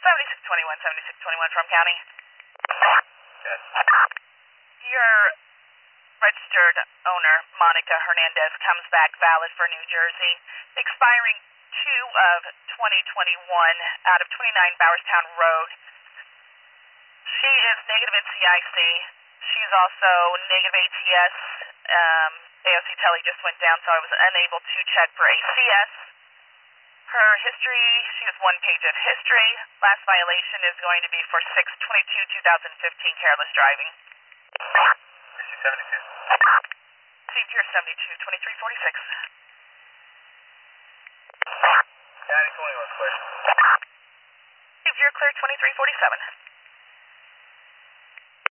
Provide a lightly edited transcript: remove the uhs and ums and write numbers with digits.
7621, 7621 from County. Yes. Your registered owner, Monica Hernandez, comes back valid for New Jersey, expiring 2/2021 out of 29 Bowerstown Road. She is negative NCIC. She's also negative ATS. AOC Tele just went down, so I was unable to check for ACS. Her history, she has 1 page of history. Last violation is going to be for 6/22/2015 careless driving. Issue 72. Received here 72-2346. County 21, clear. Received here clear 2347.